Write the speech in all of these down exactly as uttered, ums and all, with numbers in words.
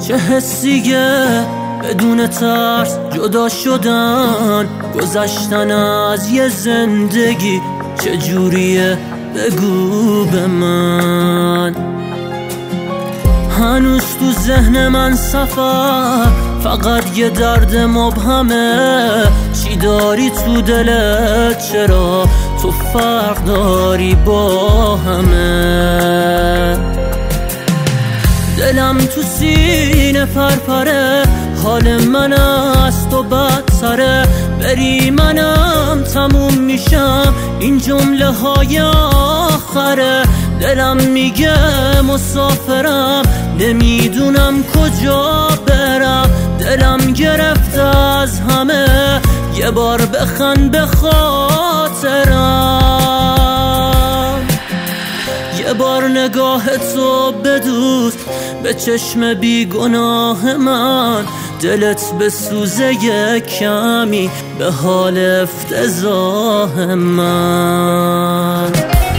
چه حسیه بدون ترس جدا شدن، گذشتن از یه زندگی چه جوریه بگو به من. هنوز تو ذهن من سفر فقط یه درد مبهمه، چی داری تو دلت؟ چرا تو فرق داری با همه؟ دلم تو سینه پرپره، حال من از تو بدتره، بری منم تموم میشم، این جمله های آخره. دلم میگه مسافرم، نمیدونم کجا برم، دلم گرفته از همه، یه بار بخند به خاطرم، یه بار نگاه تو بدوز به چشم بیگناه من، دلت بسوزه یه کمی به حال افتضاح من.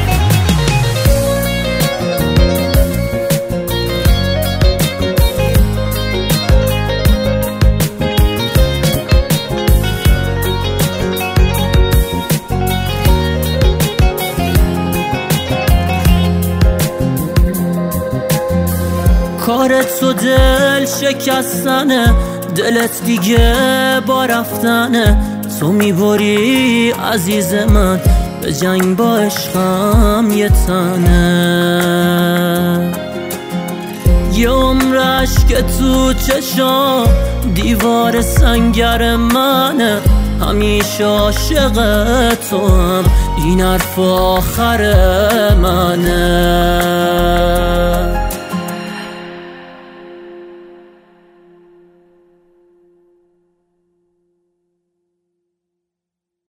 کارت و دل شکستنه، دلت دیگه با رفتنه، تو میبری عزیز من به جنگ با عشقم یه تنه. یه عمر عشق تو چشام دیوار سنگر منه، همیشه عاشق تو هم این حرف آخر منه.